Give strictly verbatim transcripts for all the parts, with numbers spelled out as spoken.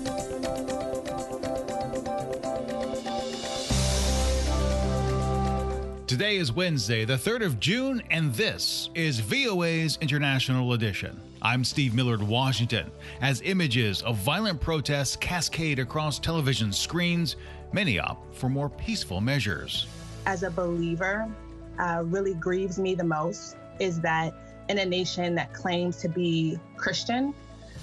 Today is Wednesday, the third of June, and this is V O A's International Edition. I'm Steve Millard, Washington. As images of violent protests cascade across television screens, many opt for more peaceful measures. As a believer, uh, really grieves me the most is that in a nation that claims to be Christian,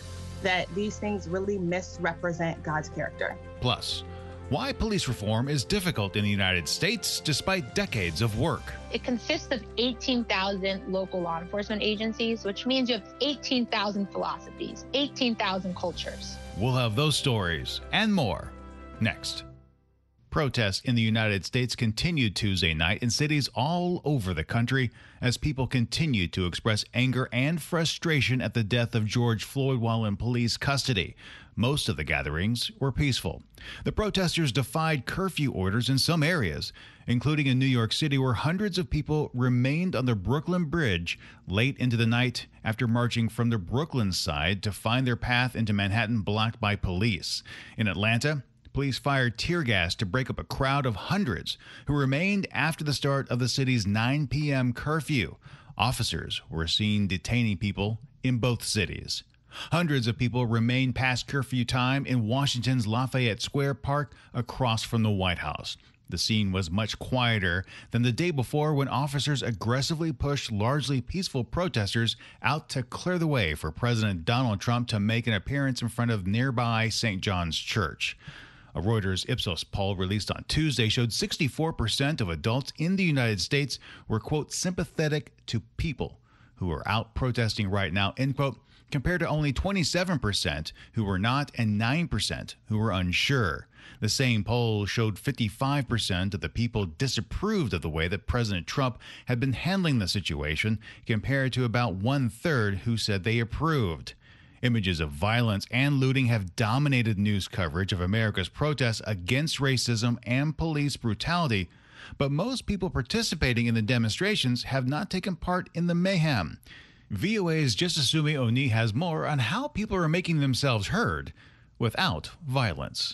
that these things really misrepresent God's character. Plus, why police reform is difficult in the United States despite decades of work. It consists of eighteen thousand local law enforcement agencies, which means you have eighteen thousand philosophies, eighteen thousand cultures. We'll have those stories and more next. Protests in the United States continued Tuesday night in cities all over the country as people continued to express anger and frustration at the death of George Floyd while in police custody. Most of the gatherings were peaceful. The protesters defied curfew orders in some areas, including in New York City, where hundreds of people remained on the Brooklyn Bridge late into the night after marching from the Brooklyn side to find their path into Manhattan blocked by police. In Atlanta, police fired tear gas to break up a crowd of hundreds who remained after the start of the city's nine p.m. curfew. Officers were seen detaining people in both cities. Hundreds of people remained past curfew time in Washington's Lafayette Square Park across from the White House. The scene was much quieter than the day before when officers aggressively pushed largely peaceful protesters out to clear the way for President Donald Trump to make an appearance in front of nearby Saint John's Church. A Reuters Ipsos poll released on Tuesday showed sixty-four percent of adults in the United States were, quote, sympathetic to people who are out protesting right now, end quote, compared to only twenty-seven percent who were not and nine percent who were unsure. The same poll showed fifty-five percent of the people disapproved of the way that President Trump had been handling the situation, compared to about one-third who said they approved. Images of violence and looting have dominated news coverage of America's protests against racism and police brutality, but most people participating in the demonstrations have not taken part in the mayhem. V O A's Jessasumi Oni has more on how people are making themselves heard without violence.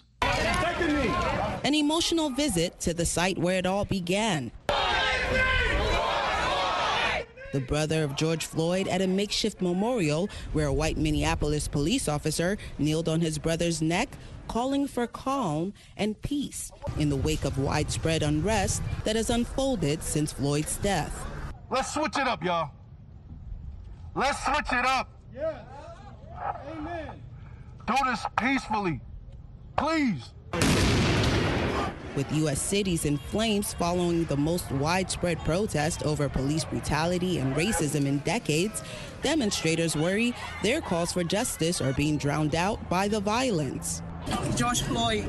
An emotional visit to the site where it all began. The brother of George Floyd at a makeshift memorial where a white Minneapolis police officer kneeled on his brother's neck, calling for calm and peace in the wake of widespread unrest that has unfolded since Floyd's death. Let's switch it up, y'all. Let's switch it up. Yeah. Amen. Do this peacefully, please. With U S cities in flames following the most widespread protest over police brutality and racism in decades, demonstrators worry their calls for justice are being drowned out by the violence. George Floyd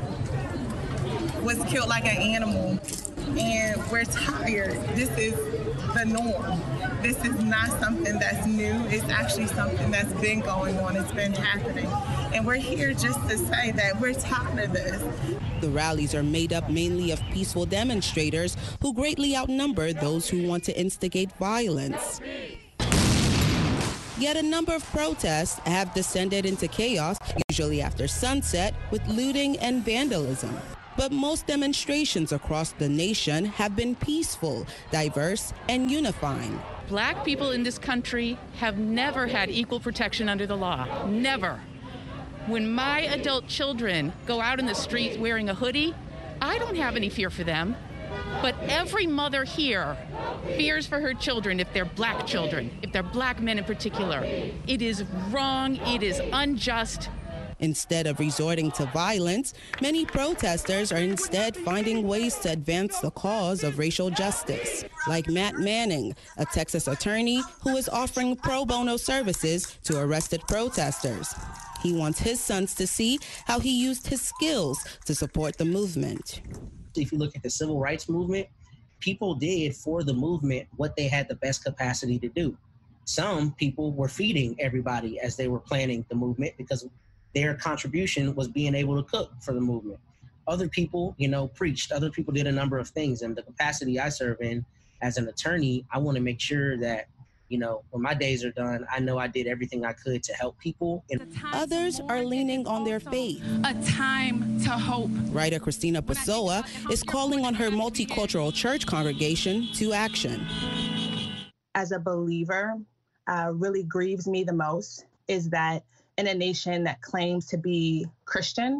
was killed like an animal, and we're tired. This is the norm. This is not something that's new. It's actually something that's been going on. It's been happening. And we're here just to say that we're tired of this. The rallies are made up mainly of peaceful demonstrators who greatly outnumber those who want to instigate violence. Yet a number of protests have descended into chaos, usually after sunset, with looting and vandalism. But most demonstrations across the nation have been peaceful, diverse, and unifying. Black people in this country have never had equal protection under the law. Never. When my adult children go out in the street wearing a hoodie, I don't have any fear for them. But every mother here fears for her children if they're black children, if they're black men in particular. It is wrong. It is unjust. Instead of resorting to violence, many protesters are instead finding ways to advance the cause of racial justice, like Matt Manning, a Texas attorney who is offering pro bono services to arrested protesters. He wants his sons to see how he used his skills to support the movement. If you look at the civil rights movement, people did for the movement what they had the best capacity to do. Some people were feeding everybody as they were planning the movement because their contribution was being able to cook for the movement. Other people, you know, preached. Other people did a number of things. And the capacity I serve in as an attorney, I want to make sure that you know, when my days are done, I know I did everything I could to help people. Others are leaning on their faith. A time to hope. Writer Christina Pessoa is calling on her multicultural church congregation to action. As a believer, uh, really grieves me the most is that in a nation that claims to be Christian,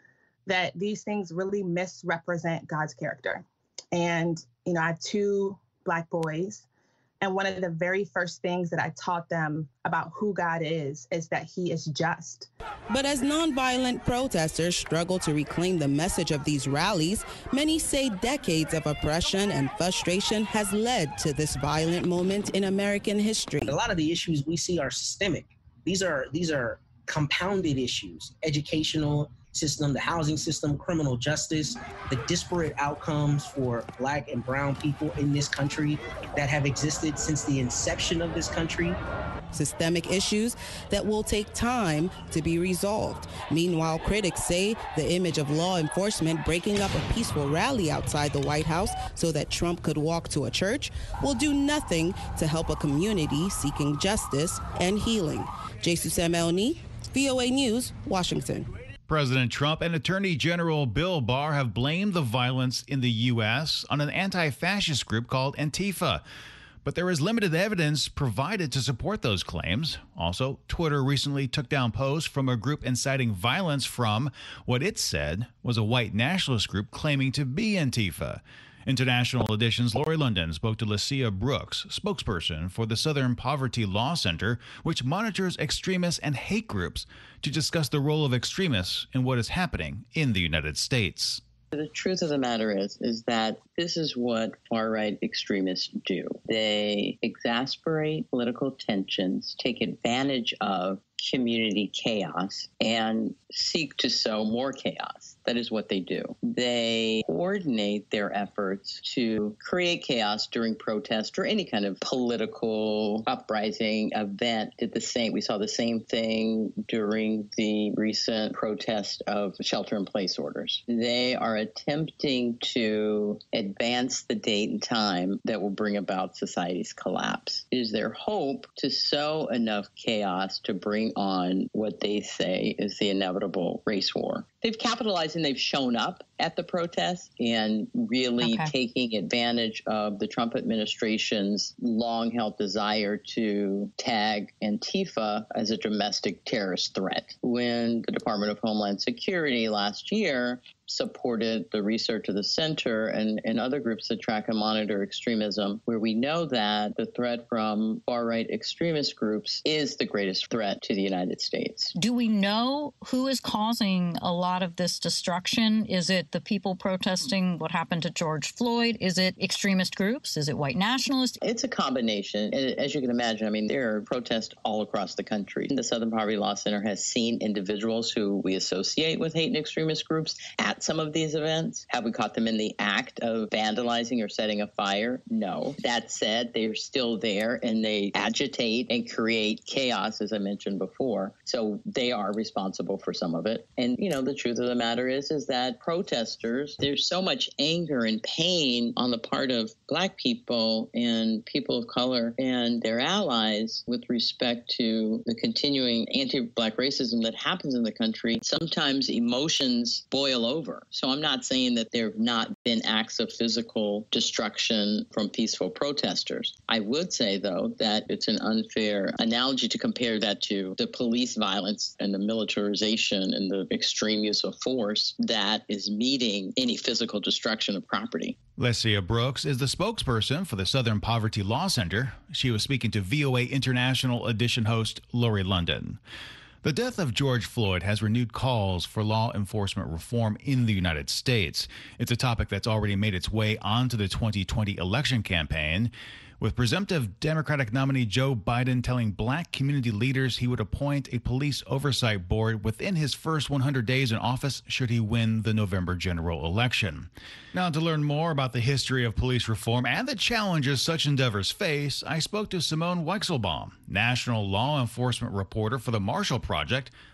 that these things really misrepresent God's character. And, you know, I have two Black boys. And one of the very first things that I taught them about who God is, is that he is just. But as nonviolent protesters struggle to reclaim the message of these rallies, many say decades of oppression and frustration has led to this violent moment in American history. A lot of the issues we see are systemic. These are, these are compounded issues, educational system, the housing system, criminal justice, the disparate outcomes for Black and brown people in this country that have existed since the inception of this country. Systemic issues that will take time to be resolved. Meanwhile, critics say the image of law enforcement breaking up a peaceful rally outside the White House so that Trump could walk to a church will do nothing to help a community seeking justice and healing. Jesus Melny, V O A News, Washington. President Trump and Attorney General Bill Barr have blamed the violence in the U S on an anti-fascist group called Antifa. But there is limited evidence provided to support those claims. Also, Twitter recently took down posts from a group inciting violence from what it said was a white nationalist group claiming to be Antifa. International Edition's Lori London spoke to Lacia Brooks, spokesperson for the Southern Poverty Law Center, which monitors extremists and hate groups, to discuss the role of extremists in what is happening in the United States. The truth of the matter is, is that this is what far-right extremists do. They exasperate political tensions, take advantage of community chaos, and seek to sow more chaos. That is what they do. They coordinate their efforts to create chaos during protest or any kind of political uprising event. Did the same. We saw the same thing during the recent protest of shelter-in-place orders. They are attempting to advance the date and time that will bring about society's collapse. It is their hope to sow enough chaos to bring on what they say is the inevitable race war. They've capitalized and they've shown up at the protests and really okay. taking advantage of the Trump administration's long-held desire to tag Antifa as a domestic terrorist threat. When the Department of Homeland Security last year supported the research of the center and, and other groups that track and monitor extremism, where we know that the threat from far-right extremist groups is the greatest threat to the United States. Do we know who is causing a lot of this destruction? Is it the people protesting what happened to George Floyd? Is it extremist groups? Is it white nationalists? It's a combination. As you can imagine, I mean, there are protests all across the country. The Southern Poverty Law Center has seen individuals who we associate with hate and extremist groups at some of these events. Have we caught them in the act of vandalizing or setting a fire? No. That said, they're still there and they agitate and create chaos, as I mentioned before. So they are responsible for some of it. And, you know, the truth of the matter is, is that protesters, there's so much anger and pain on the part of Black people and people of color and their allies with respect to the continuing anti-Black racism that happens in the country. Sometimes emotions boil over. So I'm not saying that there have not been acts of physical destruction from peaceful protesters. I would say, though, that it's an unfair analogy to compare that to the police violence and the militarization and the extreme use of force that is meeting any physical destruction of property. Lacia Brooks is the spokesperson for the Southern Poverty Law Center. She was speaking to V O A International Edition host Lori London. The death of George Floyd has renewed calls for law enforcement reform in the United States. It's a topic that's already made its way onto the twenty twenty election campaign, with presumptive Democratic nominee Joe Biden telling Black community leaders he would appoint a police oversight board within his first one hundred days in office should he win the November general election. Now, to learn more about the history of police reform and the challenges such endeavors face, I spoke to Simone Weichselbaum, national law enforcement reporter for the Marshall Project,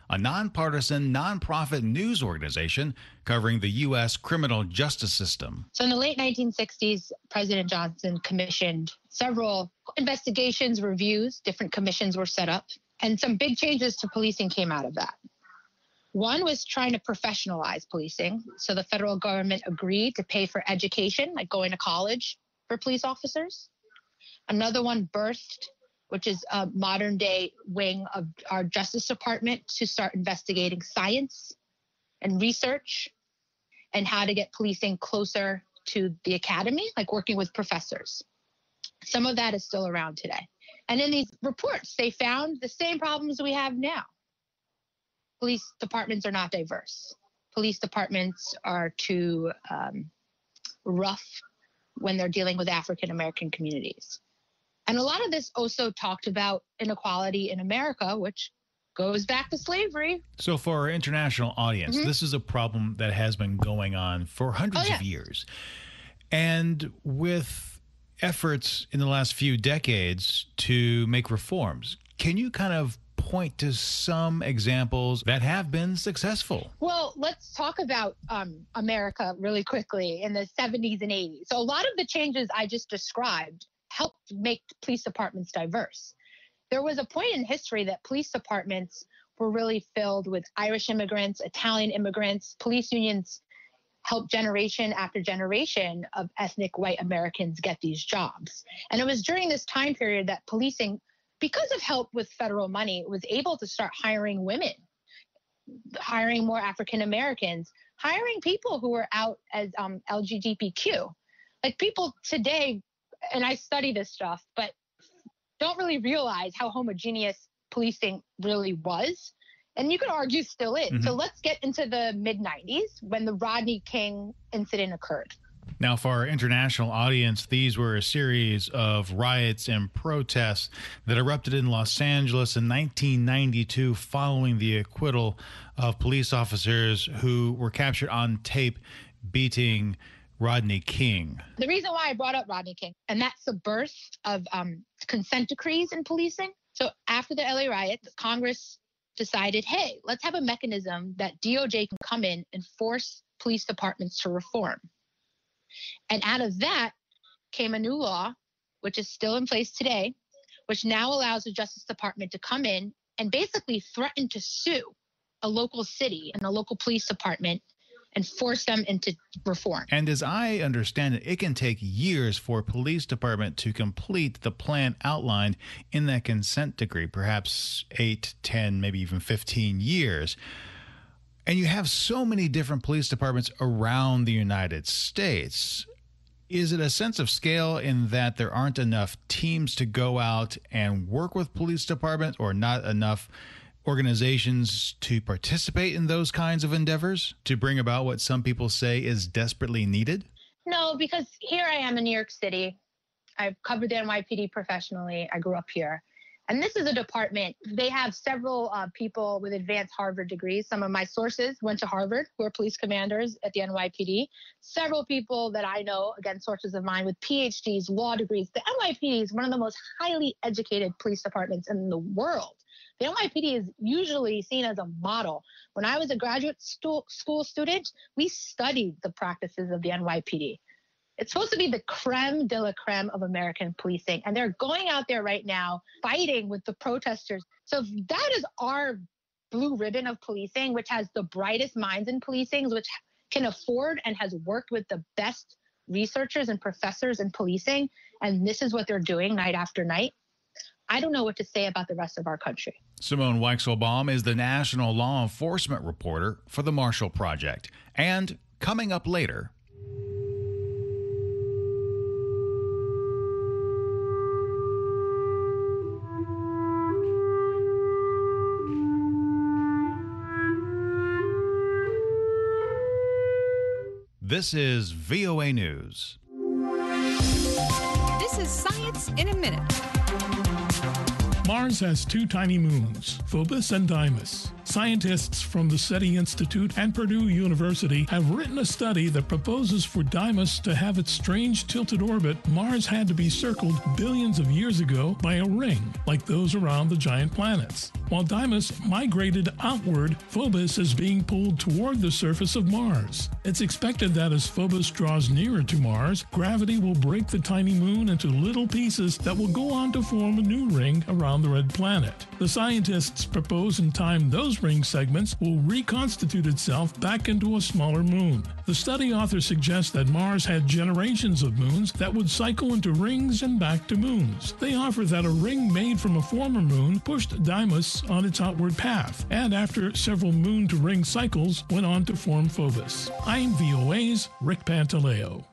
a nonpartisan, nonprofit news organization covering the U S criminal justice system. So in the late nineteen sixties, President Johnson commissioned several investigations, reviews, different commissions were set up, and some big changes to policing came out of that. One was trying to professionalize policing. So the federal government agreed to pay for education, like going to college for police officers. Another one birthed, which is a modern day wing of our Justice Department, to start investigating science and research and how to get policing closer to the academy, like working with professors. Some of that is still around today. And in these reports, they found the same problems we have now. Police departments are not diverse. Police departments are too um, rough when they're dealing with African American communities. And a lot of this also talked about inequality in America, which goes back to slavery. So for our international audience, mm-hmm. this is a problem that has been going on for hundreds oh, yeah. of years. And with efforts in the last few decades to make reforms, can you kind of point to some examples that have been successful? Well, let's talk about um, America really quickly in the seventies and eighties. So a lot of the changes I just described helped make police departments diverse. There was a point in history that police departments were really filled with Irish immigrants, Italian immigrants. Police unions helped generation after generation of ethnic white Americans get these jobs. And it was during this time period that policing, because of help with federal money, was able to start hiring women, hiring more African Americans, hiring people who were out as um, L G B T Q. Like people today, and I study this stuff, but don't really realize how homogeneous policing really was. And you could argue still is. Mm-hmm. So let's get into the mid nineties when the Rodney King incident occurred. Now, for our international audience, these were a series of riots and protests that erupted in Los Angeles in nineteen ninety-two following the acquittal of police officers who were captured on tape beating Rodney King. The reason why I brought up Rodney King, and that's the birth of um, consent decrees in policing. So after the L A riots, Congress decided, hey, let's have a mechanism that D O J can come in and force police departments to reform. And out of that came a new law, which is still in place today, which now allows the Justice Department to come in and basically threaten to sue a local city and a local police department and force them into reform. And as I understand it, it can take years for a police department to complete the plan outlined in that consent decree, perhaps eight, ten, maybe even fifteen years. And you have so many different police departments around the United States. Is it a sense of scale in that there aren't enough teams to go out and work with police departments, or not enough organizations to participate in those kinds of endeavors to bring about what some people say is desperately needed? No, because here I am in New York City. I've covered the N Y P D professionally. I grew up here. And this is a department. They have several uh, people with advanced Harvard degrees. Some of my sources went to Harvard, who are police commanders at the N Y P D. Several people that I know, again, sources of mine with P H Ds, law degrees. The N Y P D is one of the most highly educated police departments in the world. The N Y P D is usually seen as a model. When I was a graduate stu- school student, we studied the practices of the N Y P D. It's supposed to be the creme de la creme of American policing. And they're going out there right now fighting with the protesters. So that is our blue ribbon of policing, which has the brightest minds in policing, which can afford and has worked with the best researchers and professors in policing. And this is what they're doing night after night. I don't know what to say about the rest of our country. Simone Weichselbaum is the national law enforcement reporter for the Marshall Project. And coming up later, this is V O A News. This is Science in a Minute. Mars has two tiny moons, Phobos and Deimos. Scientists from the SETI Institute and Purdue University have written a study that proposes for Deimos to have its strange tilted orbit. Mars had to be circled billions of years ago by a ring, like those around the giant planets. While Deimos migrated outward, Phobos is being pulled toward the surface of Mars. It's expected that as Phobos draws nearer to Mars, gravity will break the tiny moon into little pieces that will go on to form a new ring around the red planet. The scientists propose in time those ring segments will reconstitute itself back into a smaller moon. The study authors suggest that Mars had generations of moons that would cycle into rings and back to moons. They offer that a ring made from a former moon pushed Deimos on its outward path, and after several moon-to-ring cycles, went on to form Phobos. I'm V O A's Rick Pantaleo.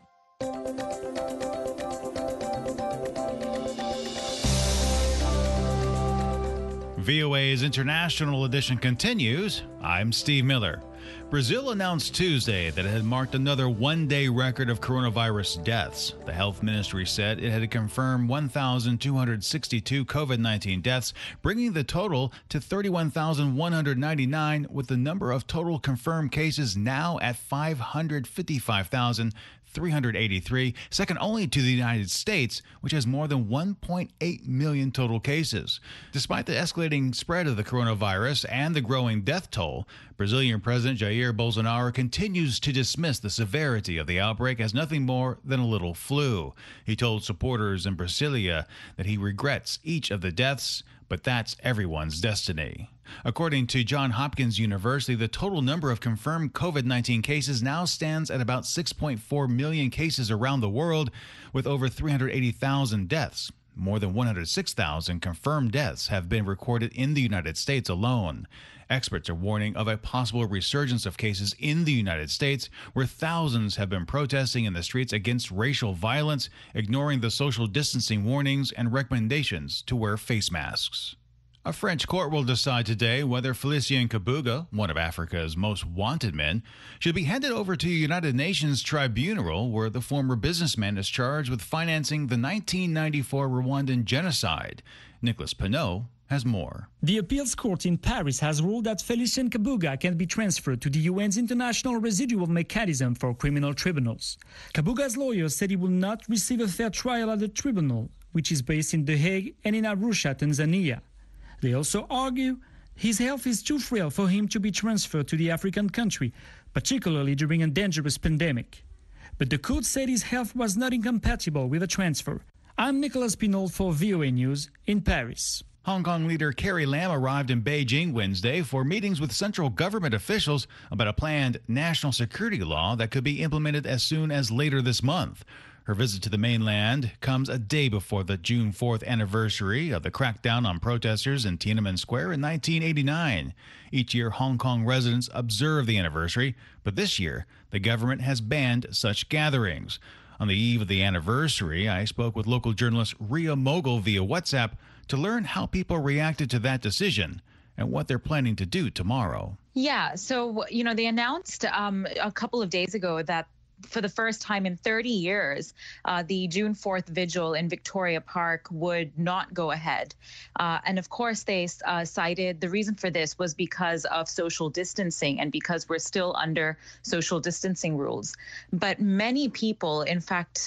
V O A's International Edition continues. I'm Steve Miller. Brazil announced Tuesday that it had marked another one-day record of coronavirus deaths. The health ministry said it had confirmed one thousand two hundred sixty-two COVID nineteen deaths, bringing the total to thirty-one thousand one hundred ninety-nine, with the number of total confirmed cases now at five hundred fifty-five thousand three hundred eighty-three, second only to the United States, which has more than one point eight million total cases. Despite the escalating spread of the coronavirus and the growing death toll, Brazilian President Jair Bolsonaro continues to dismiss the severity of the outbreak as nothing more than a little flu. He told supporters in Brasilia that he regrets each of the deaths, but that's everyone's destiny. According to Johns Hopkins University, the total number of confirmed COVID nineteen cases now stands at about six point four million cases around the world, with over three hundred eighty thousand deaths. More than one hundred six thousand confirmed deaths have been recorded in the United States alone. Experts are warning of a possible resurgence of cases in the United States, where thousands have been protesting in the streets against racial violence, ignoring the social distancing warnings and recommendations to wear face masks. A French court will decide today whether Félicien Kabuga, one of Africa's most wanted men, should be handed over to a United Nations tribunal where the former businessman is charged with financing the nineteen ninety-four Rwandan genocide. Nicholas Pineau has more. The appeals court in Paris has ruled that Félicien Kabuga can be transferred to the U N's International Residual Mechanism for Criminal Tribunals. Kabuga's lawyers said he will not receive a fair trial at the tribunal, which is based in The Hague and in Arusha, Tanzania. They also argue his health is too frail for him to be transferred to the African country, particularly during a dangerous pandemic. But the court said his health was not incompatible with a transfer. I'm Nicolas Pinault for V O A News in Paris. Hong Kong leader Carrie Lam arrived in Beijing Wednesday for meetings with central government officials about a planned national security law that could be implemented as soon as later this month. Her visit to the mainland comes a day before the June fourth anniversary of the crackdown on protesters in Tiananmen Square in nineteen eighty-nine. Each year, Hong Kong residents observe the anniversary, but this year, the government has banned such gatherings. On the eve of the anniversary, I spoke with local journalist Ria Mogul via WhatsApp to learn how people reacted to that decision and what they're planning to do tomorrow. Yeah, so, you know, they announced um, a couple of days ago that for the first time in thirty years, uh, the June fourth vigil in Victoria Park would not go ahead. Uh, and of course, they uh, cited the reason for this was because of social distancing and because we're still under social distancing rules. But many people, in fact,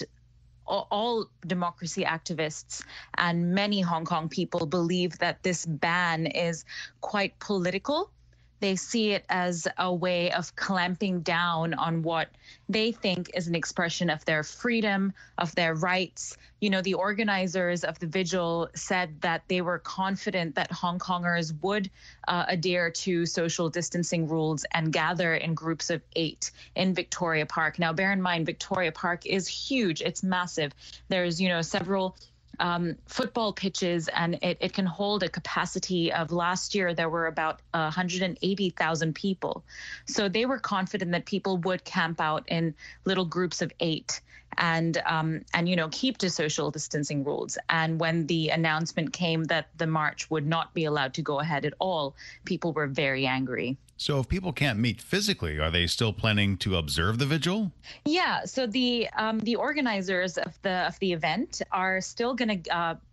all democracy activists and many Hong Kong people believe that this ban is quite political. They see it as a way of clamping down on what they think is an expression of their freedom, of their rights. You know, the organizers of the vigil said that they were confident that Hong Kongers would uh, adhere to social distancing rules and gather in groups of eight in Victoria Park. Now, bear in mind, Victoria Park is huge. It's massive. There's, you know, several Um, football pitches, and it, it can hold a capacity of, last year there were about one hundred eighty thousand people. So they were confident that people would camp out in little groups of eight and um, and you know keep to social distancing rules. And when the announcement came that the march would not be allowed to go ahead at all, people were very angry. So if people can't meet physically, are they still planning to observe the vigil? Yeah, so the um, the organizers of the of the event are still going to uh,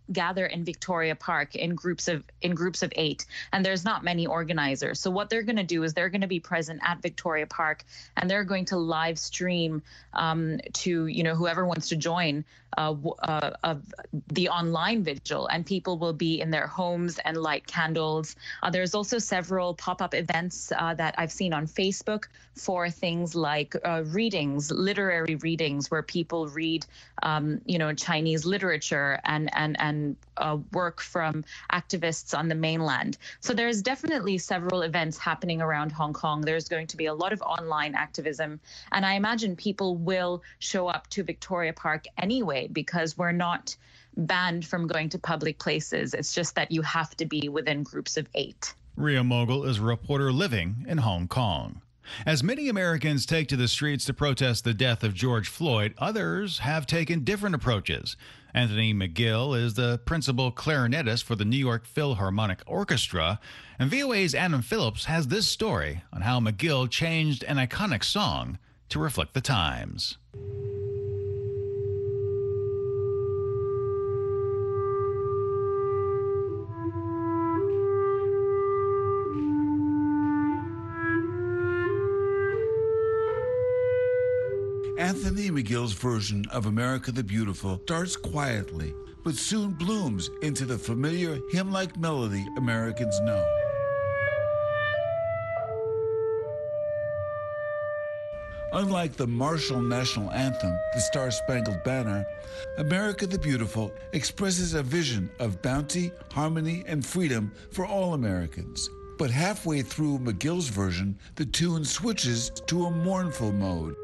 gather in Victoria Park in groups of in groups of eight, and there's not many organizers. So what they're going to do is they're going to be present at Victoria Park, and they're going to live stream um, to you know whoever wants to join uh, uh, of the online vigil, and people will be in their homes and light candles. Uh, there's also several pop-up events uh, that I've seen on Facebook for things like uh, readings, literary readings, where people read um, you know Chinese literature and and and and uh, work from activists on the mainland. So there's definitely several events happening around Hong Kong. There's going to be a lot of online activism. And I imagine people will show up to Victoria Park anyway, because we're not banned from going to public places. It's just that you have to be within groups of eight. Ria Mogul is a reporter living in Hong Kong. As many Americans take to the streets to protest the death of George Floyd, others have taken different approaches. Anthony McGill is the principal clarinetist for the New York Philharmonic Orchestra, and V O A's Adam Phillips has this story on how McGill changed an iconic song to reflect the times. Anthony McGill's version of America the Beautiful starts quietly, but soon blooms into the familiar hymn-like melody Americans know. Unlike the martial national anthem, the Star-Spangled Banner, America the Beautiful expresses a vision of bounty, harmony, and freedom for all Americans. But halfway through McGill's version, the tune switches to a mournful mode.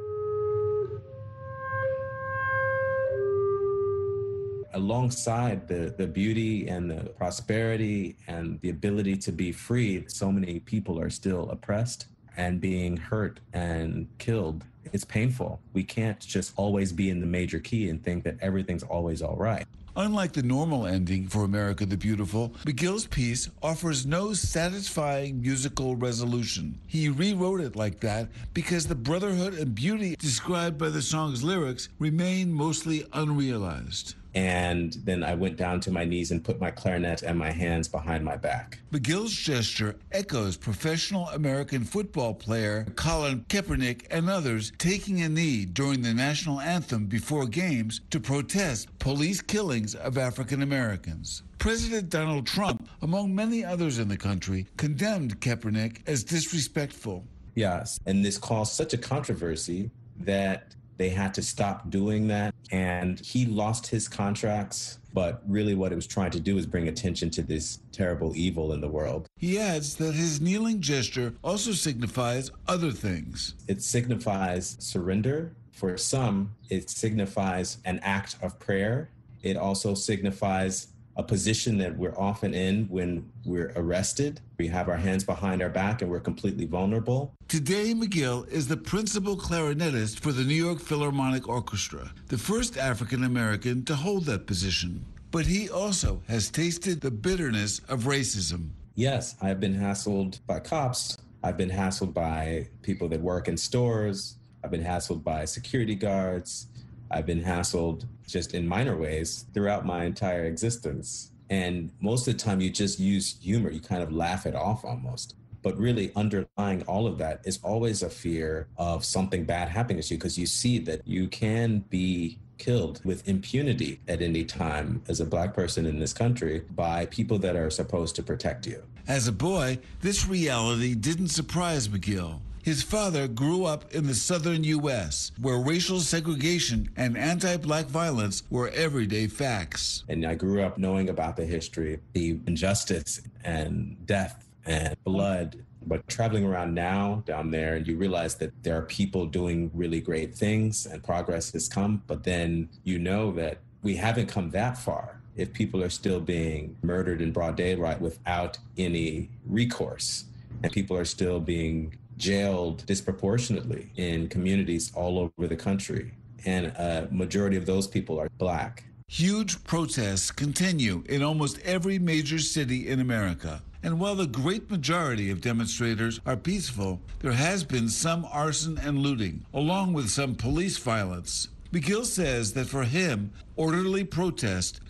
Alongside the, the beauty and the prosperity and the ability to be free, so many people are still oppressed and being hurt and killed. It's painful. We can't just always be in the major key and think that everything's always all right. Unlike the normal ending for America the Beautiful, McGill's piece offers no satisfying musical resolution. He rewrote it like that because the brotherhood and beauty described by the song's lyrics remain mostly unrealized. And then I went down to my knees and put my clarinet and my hands behind my back. McGill's gesture echoes professional American football player Colin Kaepernick and others taking a knee during the national anthem before games to protest police killings of African Americans. President Donald Trump, among many others in the country, condemned Kaepernick as disrespectful. Yes, and this caused such a controversy that they had to stop doing that, and he lost his contracts. But really what it was trying to do is bring attention to this terrible evil in the world. He adds that his kneeling gesture also signifies other things. It signifies surrender. For some, it signifies an act of prayer. It also signifies a position that we're often in when we're arrested. We have our hands behind our back and we're completely vulnerable. Today, McGill is the principal clarinetist for the New York Philharmonic Orchestra, the first African American to hold that position. But he also has tasted the bitterness of racism. Yes, I've been hassled by cops. I've been hassled by people that work in stores. I've been hassled by security guards. I've been hassled just in minor ways throughout my entire existence. And most of the time you just use humor, you kind of laugh it off almost. But really underlying all of that is always a fear of something bad happening to you, because you see that you can be killed with impunity at any time as a Black person in this country by people that are supposed to protect you. As a boy, this reality didn't surprise McGill. His father grew up in the southern U S, where racial segregation and anti-Black violence were everyday facts. And I grew up knowing about the history, the injustice and death and blood. But traveling around now down there, and you realize that there are people doing really great things and progress has come, but then you know that we haven't come that far if people are still being murdered in broad daylight without any recourse, and people are still being jailed disproportionately in communities all over the country. And a majority of those people are Black. Huge protests continue in almost every major city in America. And while the great majority of demonstrators are peaceful, there has been some arson and looting, along with some police violence. McGill says that for him, orderly protest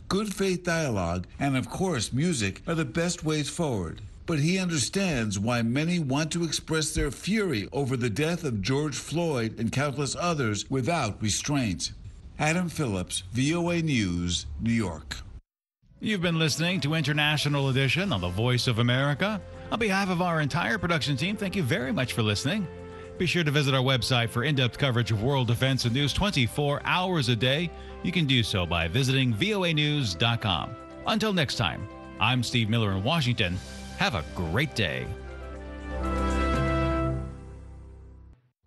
good faith dialogue, and of course music are the best ways forward. But he understands why many want to express their fury over the death of George Floyd and countless others without restraint. Adam Phillips, V O A News, New York. You've been listening to International Edition on the Voice of America. On behalf of our entire production team, thank you very much for listening. Be sure to visit our website for in-depth coverage of world events and news twenty-four hours a day. You can do so by visiting V O A news dot com. Until next time, I'm Steve Miller in Washington. Have a great day.